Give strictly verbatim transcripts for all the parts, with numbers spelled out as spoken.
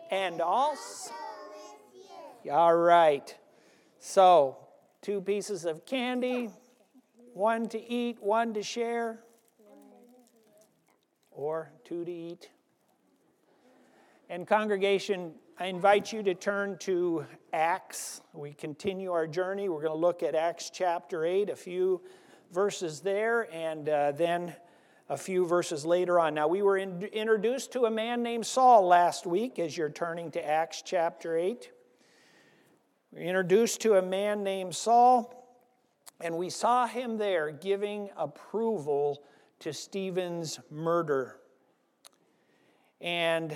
And also, all right. So, two pieces of candy, one to eat, one to share, or two to eat. And congregation, I invite you to turn to Acts. We continue our journey. We're going to look at Acts chapter eight, a few verses there, and uh, then a few verses later on. Now, we were in, introduced to a man named Saul last week as you're turning to Acts chapter eight. We were introduced to a man named Saul, and we saw him there giving approval to Stephen's murder. And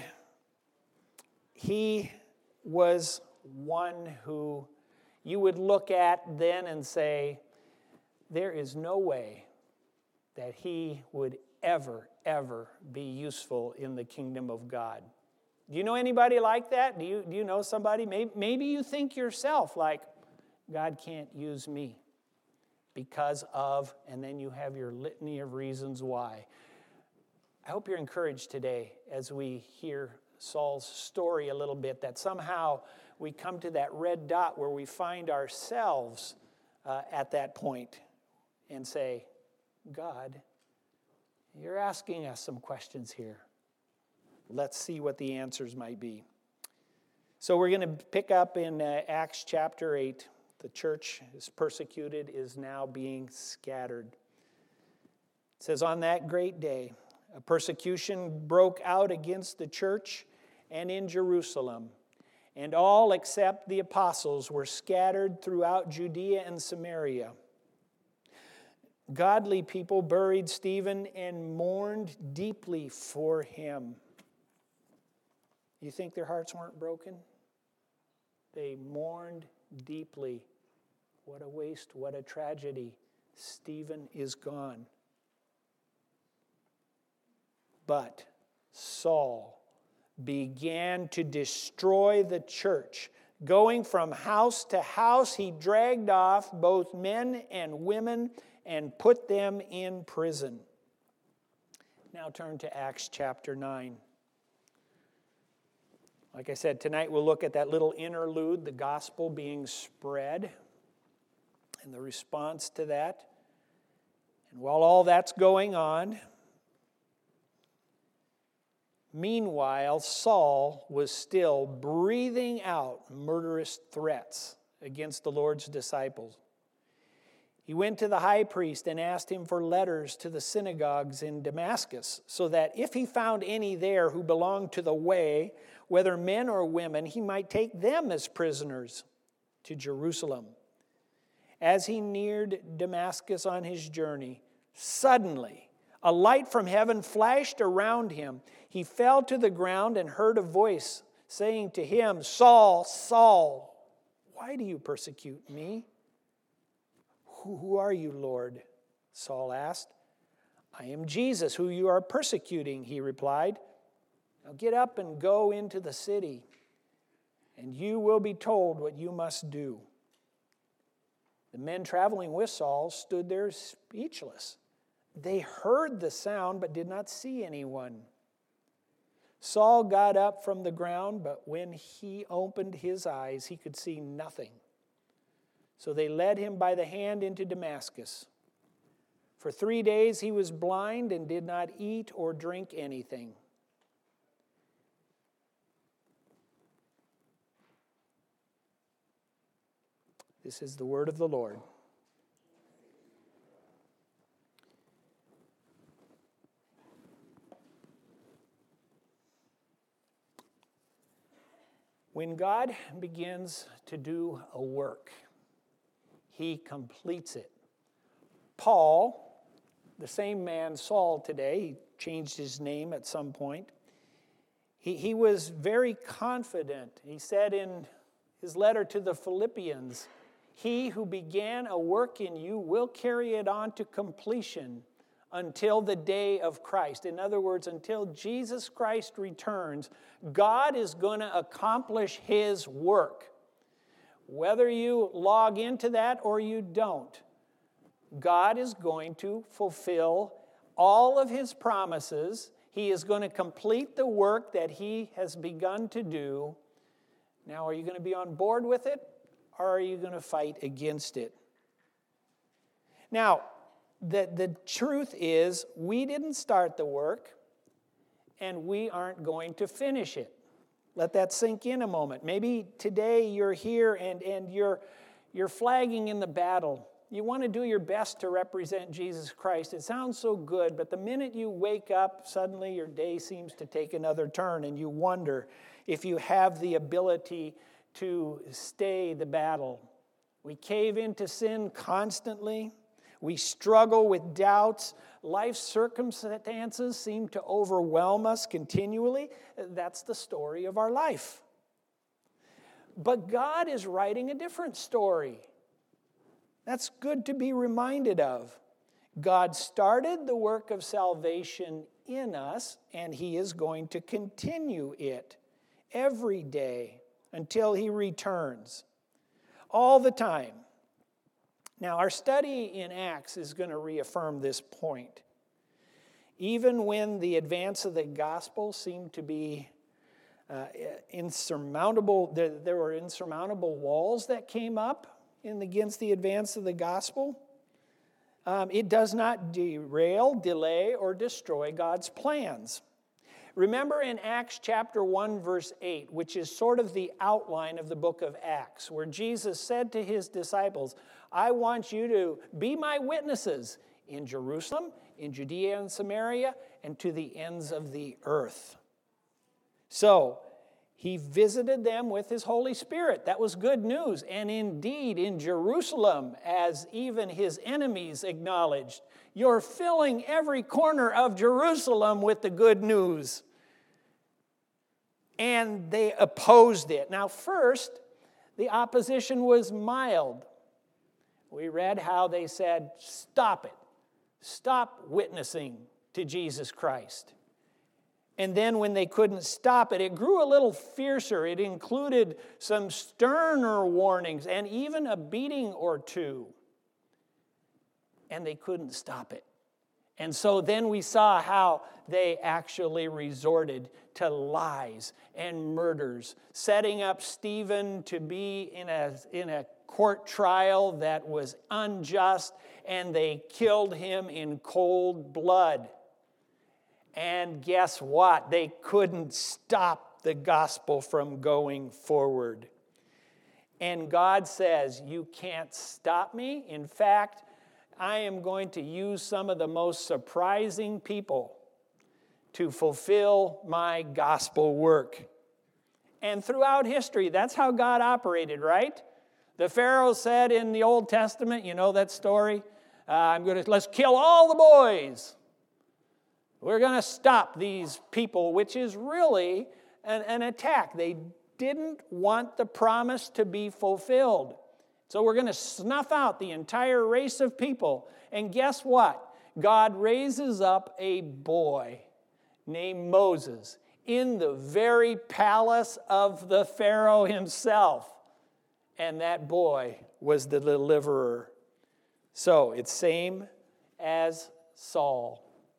he was one who you would look at then and say, there is no way that he would ever, ever be useful in the kingdom of God. Do you know anybody like that? Do you, do you know somebody? Maybe, maybe you think yourself like, God can't use me because of, and then you have your litany of reasons why. I hope you're encouraged today as we hear Saul's story a little bit, that somehow we come to that red dot where we find ourselves uh, at that point and say, God, you're asking us some questions here. Let's see what the answers might be. So we're going to pick up in uh, Acts chapter eight. The church is persecuted, is now being scattered. It says, on that great day, a persecution broke out against the church and in Jerusalem, and all except the apostles were scattered throughout Judea and Samaria. Godly people buried Stephen and mourned deeply for him. You think their hearts weren't broken? They mourned deeply. What a waste, what a tragedy. Stephen is gone. But Saul began to destroy the church. Going from house to house, he dragged off both men and women and put them in prison. Now turn to Acts chapter nine. Like I said, tonight we'll look at that little interlude, the gospel being spread, and the response to that. And while all that's going on, meanwhile, Saul was still breathing out murderous threats against the Lord's disciples. He went to the high priest and asked him for letters to the synagogues in Damascus, so that if he found any there who belonged to the way, whether men or women, he might take them as prisoners to Jerusalem. As he neared Damascus on his journey, suddenly a light from heaven flashed around him. He fell to the ground and heard a voice saying to him, Saul, Saul, why do you persecute me? Who are you, Lord? Saul asked. I am Jesus, who you are persecuting, he replied. Now get up and go into the city, and you will be told what you must do. The men traveling with Saul stood there speechless. They heard the sound but did not see anyone. Saul got up from the ground, but when he opened his eyes, he could see nothing. So they led him by the hand into Damascus. For three days he was blind and did not eat or drink anything. This is the word of the Lord. When God begins to do a work, he completes it. Paul, the same man Saul today, he changed his name at some point. He, he was very confident. He said in his letter to the Philippians, he who began a work in you will carry it on to completion until the day of Christ. In other words, until Jesus Christ returns, God is going to accomplish his work. Whether you log into that or you don't, God is going to fulfill all of his promises. He is going to complete the work that he has begun to do. Now, are you going to be on board with it, or are you going to fight against it? Now, the, the truth is, we didn't start the work, and we aren't going to finish it. Let that sink in a moment. Maybe today you're here and, and you're, you're flagging in the battle. You want to do your best to represent Jesus Christ. It sounds so good, but the minute you wake up, suddenly your day seems to take another turn, and you wonder if you have the ability to stay the battle. We cave into sin constantly. We struggle with doubts. Life circumstances seem to overwhelm us continually. That's the story of our life. But God is writing a different story. That's good to be reminded of. God started the work of salvation in us, and he is going to continue it every day until he returns, all the time. Now, our study in Acts is going to reaffirm this point. Even when the advance of the gospel seemed to be uh, insurmountable, there, there were insurmountable walls that came up in against the advance of the gospel, um, it does not derail, delay, or destroy God's plans. Remember in Acts chapter one, verse eight, which is sort of the outline of the book of Acts, where Jesus said to his disciples, I want you to be my witnesses in Jerusalem, in Judea and Samaria, and to the ends of the earth. So, he visited them with his Holy Spirit. That was good news. And indeed, in Jerusalem, as even his enemies acknowledged, you're filling every corner of Jerusalem with the good news. And they opposed it. Now, first, the opposition was mild. We read how they said, stop it. Stop witnessing to Jesus Christ. And then when they couldn't stop it, it grew a little fiercer. It included some sterner warnings and even a beating or two. And they couldn't stop it. And so then we saw how they actually resorted to lies and murders, setting up Stephen to be in a, in a court trial that was unjust, and they killed him in cold blood. And guess what? They couldn't stop the gospel from going forward. And God says, you can't stop me. In fact, I am going to use some of the most surprising people to fulfill my gospel work. And throughout history, that's how God operated, right? The Pharaoh said in the Old Testament, you know that story? Uh, I'm going to, let's kill all the boys. We're going to stop these people, which is really an, an attack. They didn't want the promise to be fulfilled. So we're going to snuff out the entire race of people. And guess what? God raises up a boy named Moses in the very palace of the Pharaoh himself. And that boy was the deliverer. So it's same as Saul.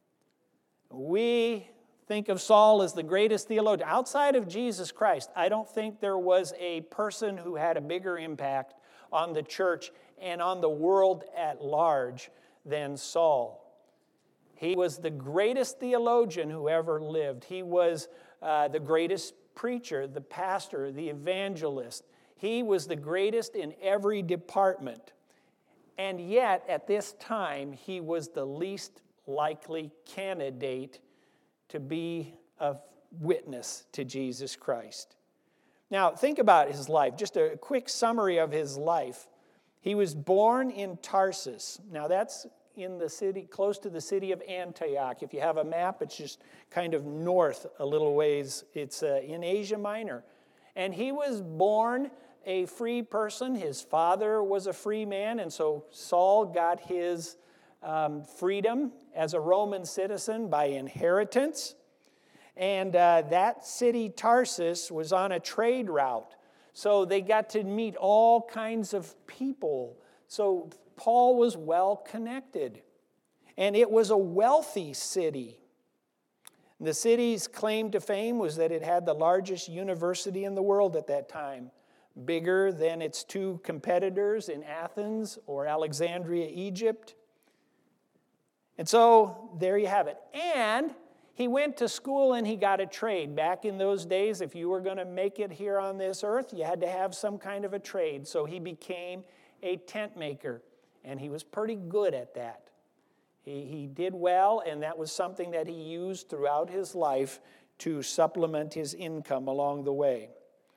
We think of Saul as the greatest theologian. Outside of Jesus Christ, I don't think there was a person who had a bigger impact on the church and on the world at large than Saul. He was the greatest theologian who ever lived. He was uh, the greatest preacher, the pastor, the evangelist. He was the greatest in every department. And yet, at this time, he was the least likely candidate to be a witness to Jesus Christ. Now, think about his life. Just a quick summary of his life. He was born in Tarsus. Now, that's in the city, close to the city of Antioch. If you have a map, it's just kind of north a little ways. It's uh, in Asia Minor. And he was born a free person. His father was a free man, and so Saul got his Um, freedom as a Roman citizen by inheritance. And uh, that city, Tarsus, was on a trade route. So they got to meet all kinds of people. So Paul was well connected. And it was a wealthy city. The city's claim to fame was that it had the largest university in the world at that time, bigger than its two competitors in Athens or Alexandria, Egypt. And so there you have it. And he went to school and he got a trade. Back in those days, if you were going to make it here on this earth, you had to have some kind of a trade. So he became a tent maker, and he was pretty good at that. He, he did well, and that was something that he used throughout his life to supplement his income along the way.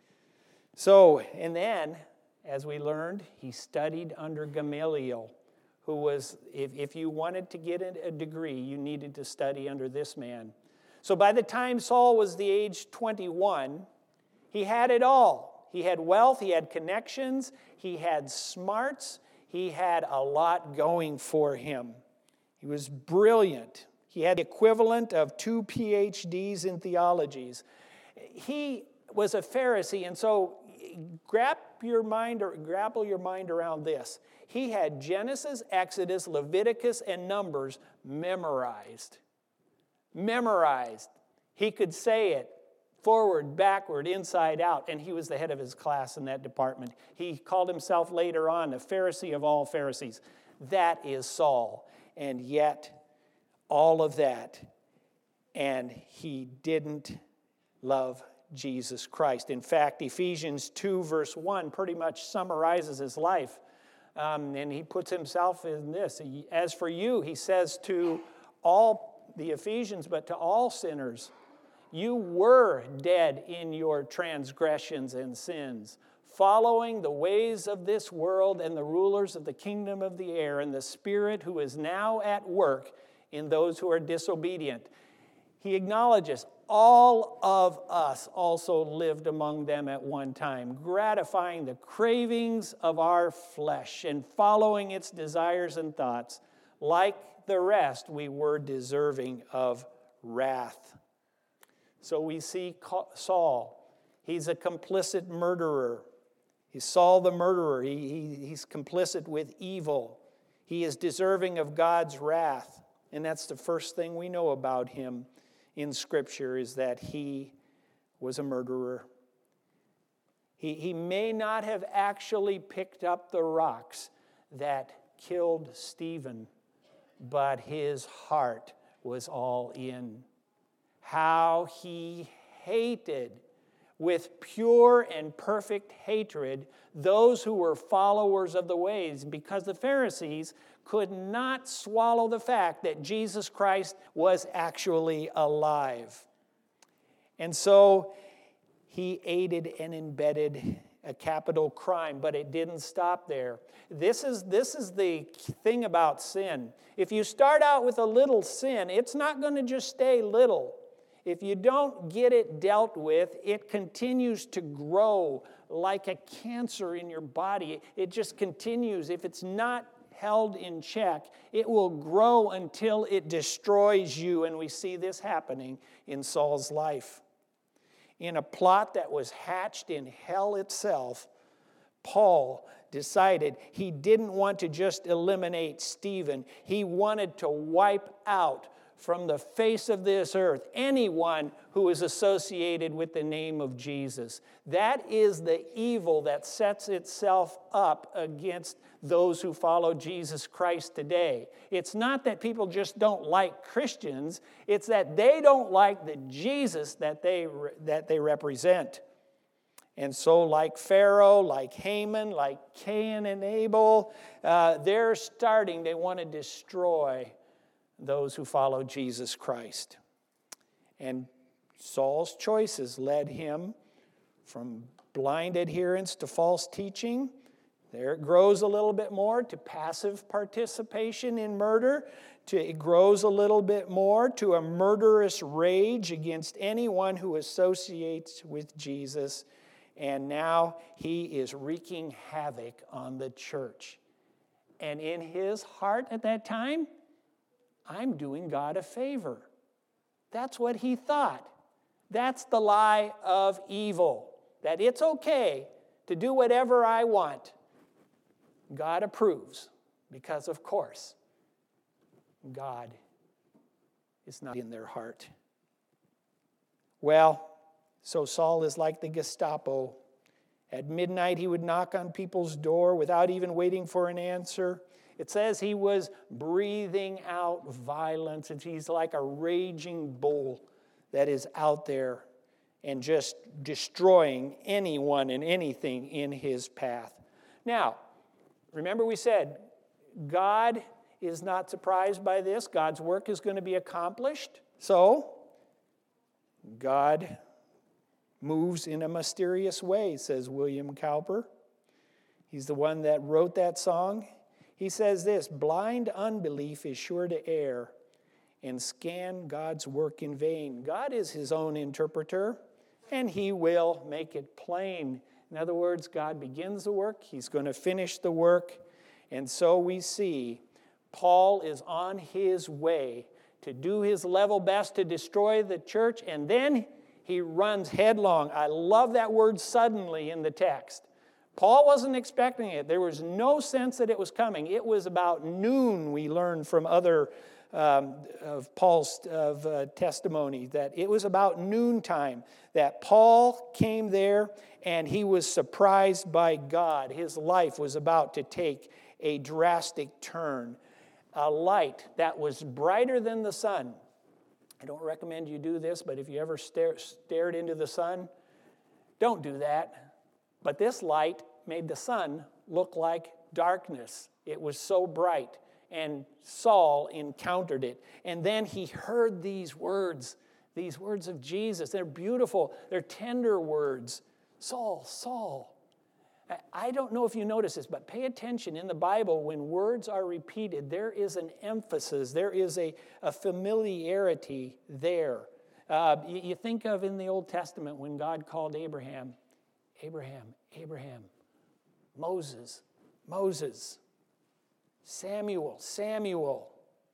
So, and then, as we learned, he studied under Gamaliel, who was, if, if you wanted to get a degree, you needed to study under this man. So by the time Saul was the age twenty-one, he had it all. He had wealth, he had connections, he had smarts, he had a lot going for him. He was brilliant. He had the equivalent of two P H Ds in theologies. He was a Pharisee, and so grab your mind or grapple your mind around this. He had Genesis, Exodus, Leviticus, and Numbers memorized. Memorized. He could say it forward, backward, inside out, and he was the head of his class in that department. He called himself later on a Pharisee of all Pharisees. That is Saul. And yet, all of that, and he didn't love Jesus Christ. In fact, Ephesians two, verse one pretty much summarizes his life. Um, and he puts himself in this. As for you, he says to all the Ephesians, but to all sinners, you were dead in your transgressions and sins, following the ways of this world and the rulers of the kingdom of the air and the spirit who is now at work in those who are disobedient. He acknowledges all of us also lived among them at one time, gratifying the cravings of our flesh and following its desires and thoughts. Like the rest, we were deserving of wrath. So we see Saul. He's a complicit murderer. He's Saul the murderer. He, he, he's complicit with evil. He is deserving of God's wrath. And that's the first thing we know about him in Scripture, is that he was a murderer. He, he may not have actually picked up the rocks that killed Stephen, but his heart was all in. How he hated, with pure and perfect hatred, those who were followers of the ways, because the Pharisees could not swallow the fact that Jesus Christ was actually alive. And so he aided and embedded a capital crime, but it didn't stop there. This is, this is the thing about sin. If you start out with a little sin, it's not going to just stay little. If you don't get it dealt with, it continues to grow like a cancer in your body. It just continues. If it's not held in check, it will grow until it destroys you. And we see this happening in Saul's life. In a plot that was hatched in hell itself, Paul decided he didn't want to just eliminate Stephen. He wanted to wipe out from the face of this earth anyone who is associated with the name of Jesus. That is the evil that sets itself up against those who follow Jesus Christ today. It's not that people just don't like Christians, it's that they don't like the Jesus that they, that they represent. And so like Pharaoh, like Haman, like Cain and Abel, uh, they're starting, they want to destroy those who follow Jesus Christ. And Saul's choices led him from blind adherence to false teaching. There it grows a little bit more to passive participation in murder. To, it grows a little bit more to a murderous rage against anyone who associates with Jesus. And now he is wreaking havoc on the church. And in his heart at that time, I'm doing God a favor. That's what he thought. That's the lie of evil. That it's okay to do whatever I want. God approves. Because, of course, God is not in their heart. Well, so Saul is like the Gestapo. At midnight, he would knock on people's door without even waiting for an answer. It says he was breathing out violence, and he's like a raging bull that is out there and just destroying anyone and anything in his path. Now, remember we said, God is not surprised by this. God's work is going to be accomplished. So, God moves in a mysterious way, says William Cowper. He's the one that wrote that song. He says this, blind unbelief is sure to err and scan God's work in vain. God is his own interpreter, and he will make it plain. In other words, God begins the work, he's going to finish the work, and so we see Paul is on his way to do his level best to destroy the church, and then he runs headlong. I love that word suddenly in the text. Paul wasn't expecting it. There was no sense that it was coming. It was about noon, we learned from other um, of Paul's of, uh, testimony, that it was about noontime that Paul came there and he was surprised by God. His life was about to take a drastic turn. A light that was brighter than the sun. I don't recommend you do this, but if you ever stare, stared into the sun, don't do that. But this light made the sun look like darkness. It was so bright. And Saul encountered it. And then he heard these words, these words of Jesus. They're beautiful. They're tender words. Saul, Saul. I don't know if you notice this, but pay attention. In the Bible, when words are repeated, there is an emphasis. There is a, a familiarity there. Uh, you, you think of in the Old Testament when God called Abraham, Abraham, Abraham, Moses, Moses, Samuel, Samuel.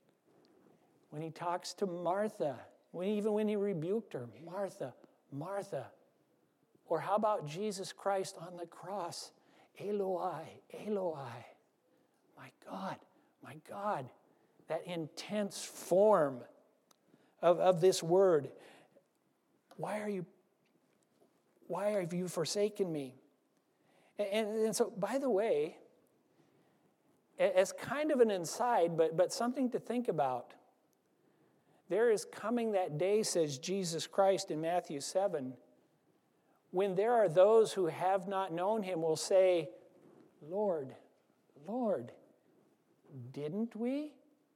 When he talks to Martha, when, even when he rebuked her, Martha, Martha. Or how about Jesus Christ on the cross? Eloi, Eloi. My God, my God. That intense form of, of this word. Why are you, why have you forsaken me? And, and so, by the way, as kind of an aside, but, but something to think about, there is coming that day, says Jesus Christ in Matthew seven, when there are those who have not known him will say, Lord, Lord, didn't we?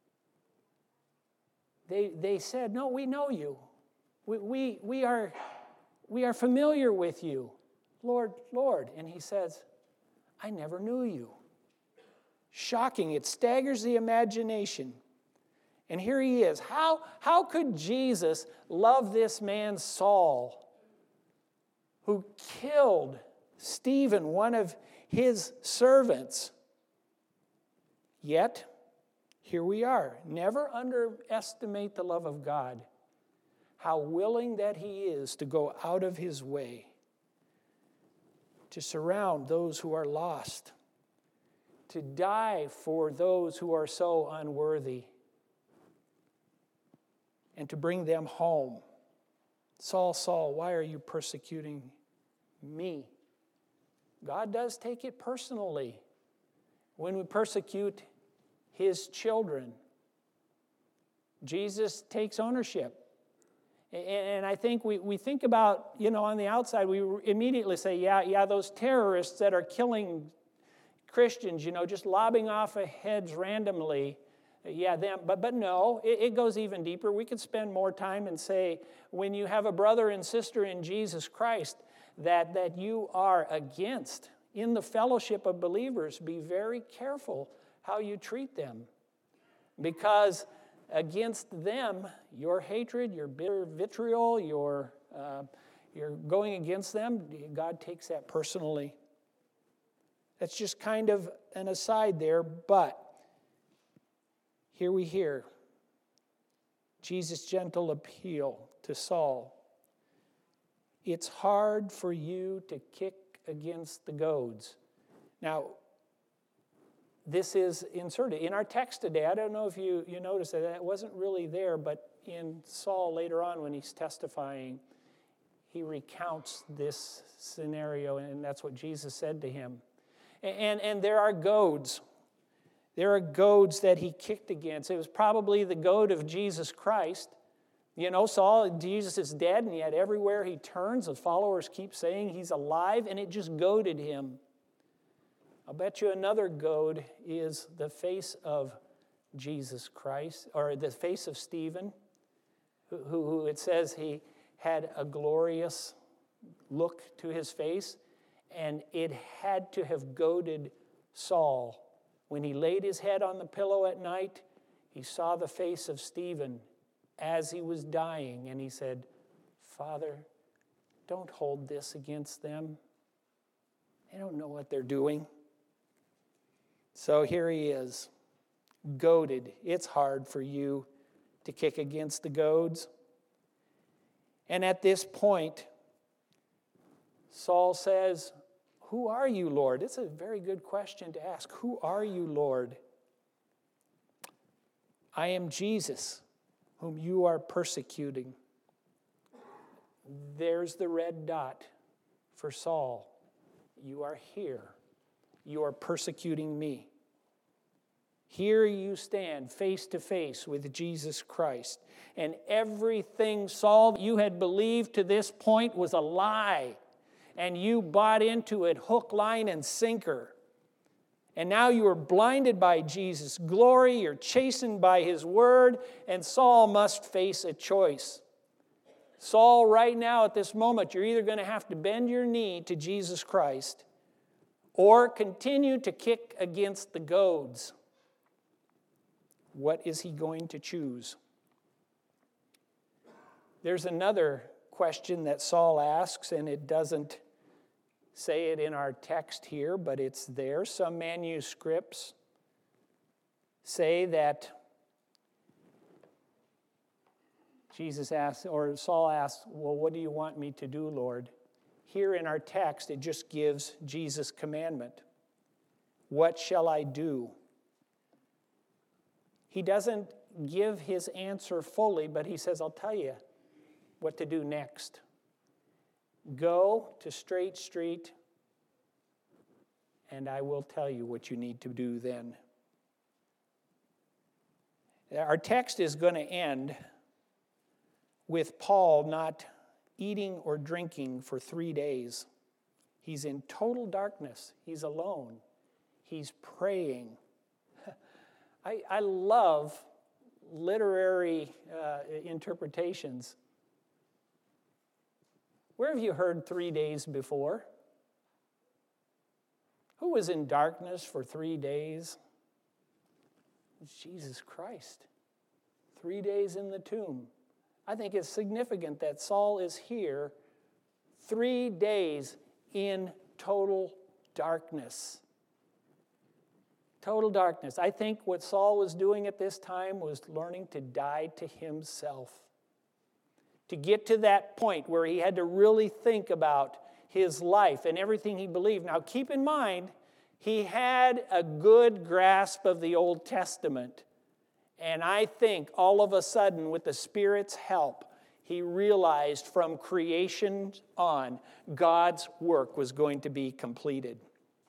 They, they said, no, we know you. We, we, we, are, we are familiar with you. Lord, Lord. And he says, I never knew you. Shocking. It staggers the imagination. And here he is. How, how could Jesus love this man Saul, who killed Stephen, one of his servants? Yet, here we are. Never underestimate the love of God. How willing that he is to go out of his way to surround those who are lost, to die for those who are so unworthy, and to bring them home. Saul, Saul, why are you persecuting me? God does take it personally when we persecute his children. Jesus takes ownership. And I think we, we think about, you know, on the outside, we immediately say, yeah, yeah, those terrorists that are killing Christians, you know, just lobbing off of heads randomly, yeah, them. But, but no, it, it goes even deeper. We could spend more time and say, when you have a brother and sister in Jesus Christ that, that you are against, in the fellowship of believers, be very careful how you treat them. Because against them, your hatred, your bitter vitriol, your, uh, your going against them, God takes that personally. That's just kind of an aside there, but here we hear Jesus' gentle appeal to Saul. It's hard for you to kick against the goads. Now, this is inserted in our text today. I don't know if you, you noticed that it wasn't really there, but in Saul later on when he's testifying, he recounts this scenario, and that's what Jesus said to him. And, and there are goads. There are goads that he kicked against. It was probably the goad of Jesus Christ. You know, Saul, Jesus is dead, and yet everywhere he turns, the followers keep saying he's alive, and it just goaded him. I'll bet you another goad is the face of Jesus Christ, or the face of Stephen, who, who it says he had a glorious look to his face, and it had to have goaded Saul. When he laid his head on the pillow at night, he saw the face of Stephen as he was dying, and he said, Father, don't hold this against them. They don't know what they're doing. So here he is, goaded. It's hard for you to kick against the goads. And at this point, Saul says, who are you, Lord? It's a very good question to ask. Who are you, Lord? I am Jesus, whom you are persecuting. There's the red dot for Saul. You are here. You are persecuting me. Here you stand face to face with Jesus Christ. And everything, Saul, you had believed to this point was a lie. And you bought into it hook, line, and sinker. And now you are blinded by Jesus' glory. You're chastened by his word. And Saul must face a choice. Saul, right now at this moment, you're either going to have to bend your knee to Jesus Christ or continue to kick against the goads. What is he going to choose? There's another question that Saul asks, and it doesn't say it in our text here, but it's there. Some manuscripts say that Jesus asks, or Saul asks, well, what do you want me to do, Lord? Here in our text, it just gives Jesus' commandment. What shall I do? He doesn't give his answer fully, but he says, I'll tell you what to do next. Go to Straight Street, and I will tell you what you need to do then. Our text is going to end with Paul not eating or drinking for three days. He's in total darkness. He's alone. He's praying. I, I love literary uh, interpretations. Where have you heard three days before? Who was in darkness for three days? It's Jesus Christ. Three days in the tomb. I think it's significant that Saul is here three days in total darkness. Total darkness. I think what Saul was doing at this time was learning to die to himself. To get to that point where he had to really think about his life and everything he believed. Now keep in mind, he had a good grasp of the Old Testament. And I think all of a sudden, with the Spirit's help, he realized from creation on, God's work was going to be completed.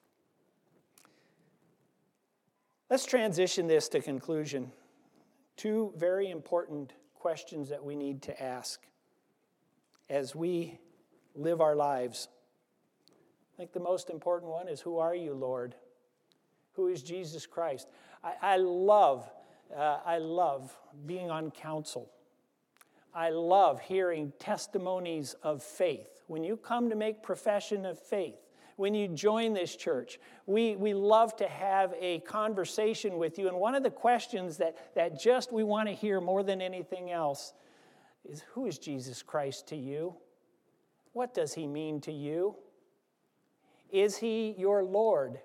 Let's transition this to conclusion. Two very important questions that we need to ask as we live our lives. I think the most important one is, who are you, Lord? Who is Jesus Christ? I, I love, uh, I love being on council. I love hearing testimonies of faith. When you come to make profession of faith, when you join this church, we, we love to have a conversation with you. And one of the questions that, that just we want to hear more than anything else is, who is Jesus Christ to you? What does he mean to you? Is he your Lord?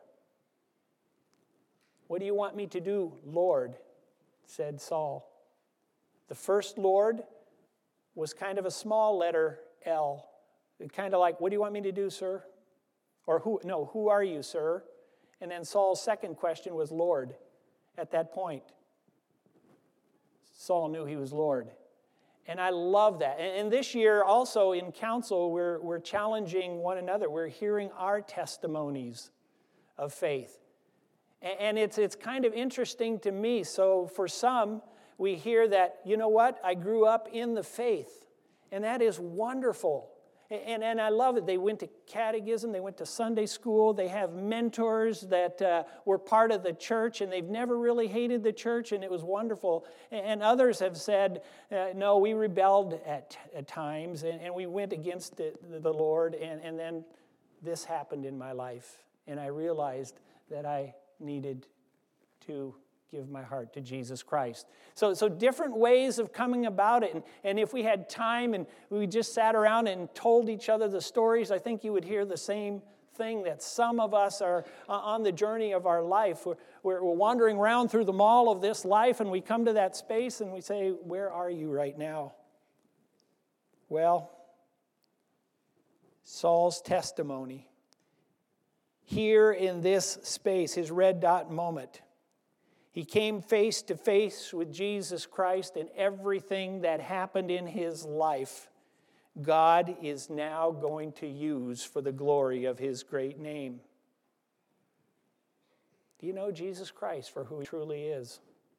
What do you want me to do, Lord? Said Saul. The first Lord was kind of a small letter L. Kind of like, what do you want me to do, sir? Or who, no, who are you, sir? And then Saul's second question was Lord. At that point, Saul knew he was Lord. And I love that. And, and this year also in council, we're, we're challenging one another. We're hearing our testimonies of faith. And, and it's, it's kind of interesting to me. So for some, we hear that, you know what, I grew up in the faith. And that is wonderful. And, and I love it. They went to catechism, they went to Sunday school, they have mentors that uh, were part of the church, and they've never really hated the church, and it was wonderful. And others have said, uh, no, we rebelled at, at times, and, and we went against it, the Lord, and, and then this happened in my life, and I realized that I needed to give my heart to Jesus Christ. So, so different ways of coming about it. And, and if we had time and we just sat around and told each other the stories, I think you would hear the same thing, that some of us are on the journey of our life. We're, we're, we're wandering around through the mall of this life, and we come to that space and we say, where are you right now? Well, Saul's testimony here in this space, his red dot moment, he came face to face with Jesus Christ, and everything that happened in his life, God is now going to use for the glory of his great name. Do you know Jesus Christ for who he truly is?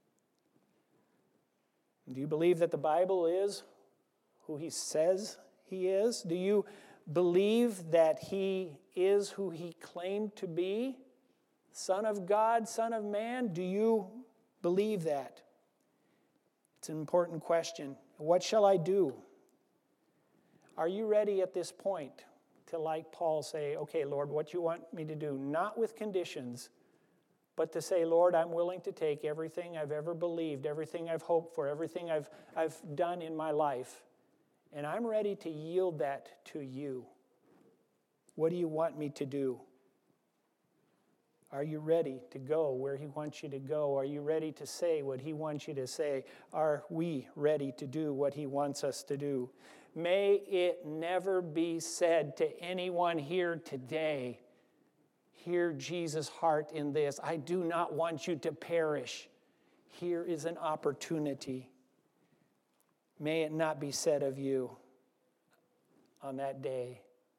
Do you believe that the Bible is who he says he is? Do you believe that he is who he claimed to be? Son of God, Son of Man, do you believe that? It's an important question. What shall I do? Are you ready at this point to, like Paul, say, okay, Lord, what you want me to do? Not with conditions, but to say, Lord, I'm willing to take everything I've ever believed, everything I've hoped for, everything I've, I've done in my life, and I'm ready to yield that to you. What do you want me to do? Are you ready to go where he wants you to go? Are you ready to say what he wants you to say? Are we ready to do what he wants us to do? May it never be said to anyone here today, hear Jesus' heart in this. I do not want you to perish. Here is an opportunity. May it not be said of you on that day,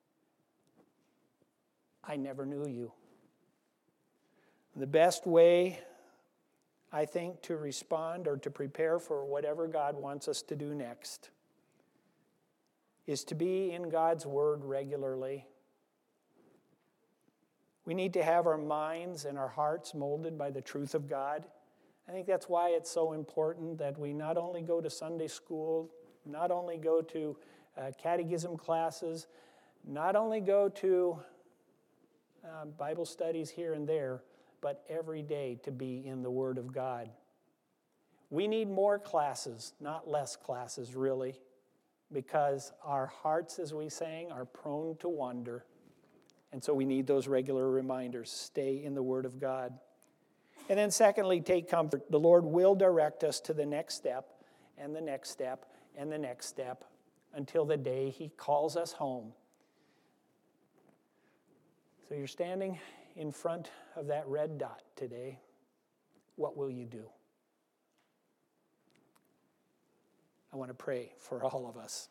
I never knew you. The best way, I think, to respond or to prepare for whatever God wants us to do next is to be in God's Word regularly. We need to have our minds and our hearts molded by the truth of God. I think that's why it's so important that we not only go to Sunday school, not only go to uh, catechism classes, not only go to uh, Bible studies here and there, but every day to be in the Word of God. We need more classes, not less classes, really, because our hearts, as we sang, are prone to wander. And so we need those regular reminders. Stay in the Word of God. And then secondly, take comfort. The Lord will direct us to the next step, and the next step, and the next step, until the day he calls us home. So you're standing in front of that red dot today. What will you do? I want to pray for all of us.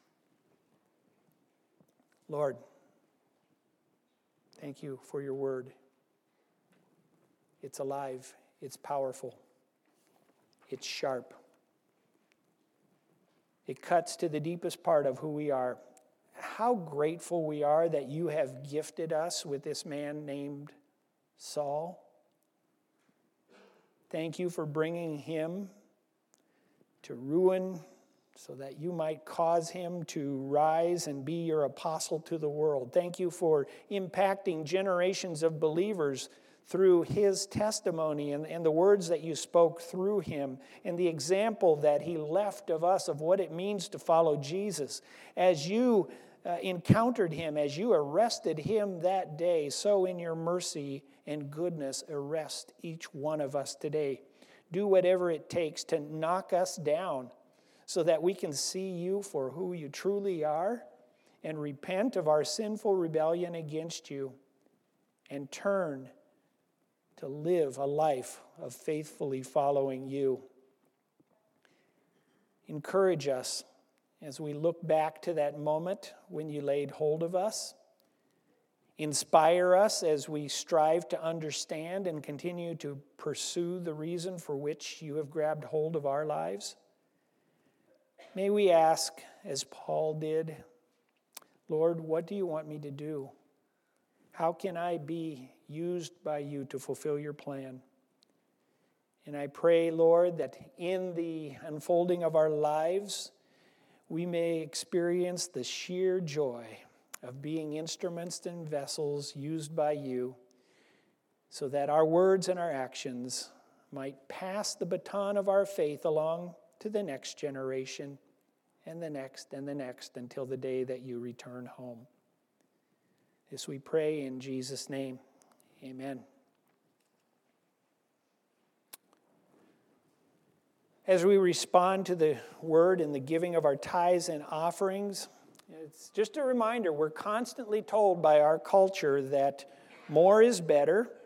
Lord, thank you for your word. It's alive. It's powerful. It's sharp. It cuts to the deepest part of who we are. How grateful we are that you have gifted us with this man named Saul. Thank you for bringing him to ruin so that you might cause him to rise and be your apostle to the world. Thank you for impacting generations of believers through his testimony and, and the words that you spoke through him and the example that he left of us of what it means to follow Jesus. As you uh, encountered him, as you arrested him that day, so in your mercy and goodness, arrest each one of us today. Do whatever it takes to knock us down so that we can see you for who you truly are and repent of our sinful rebellion against you and turn to live a life of faithfully following you. Encourage us as we look back to that moment when you laid hold of us. Inspire us as we strive to understand and continue to pursue the reason for which you have grabbed hold of our lives. May we ask, as Paul did, Lord, what do you want me to do? How can I be used by you to fulfill your plan? And I pray, Lord, that in the unfolding of our lives, we may experience the sheer joy of being instruments and vessels used by you, so that our words and our actions might pass the baton of our faith along to the next generation and the next and the next until the day that you return home. This we pray in Jesus' name. Amen. As we respond to the word and the giving of our tithes and offerings, it's just a reminder, we're constantly told by our culture that more is better.